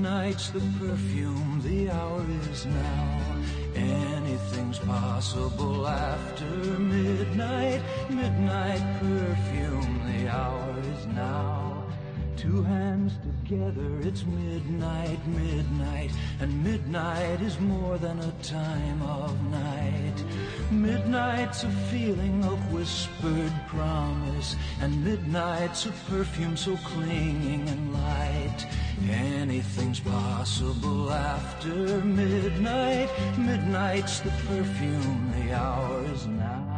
Midnight's the perfume, the hour is now. Anything's possible after midnight. Midnight perfume, the hour is now. Two hands together, it's midnight, midnight. And midnight is more than a time of night. Midnight's a feeling of whispered promise. And midnight's a perfume so clinging and light. Anything's possible after midnight. Midnight's the perfume, the hour is now.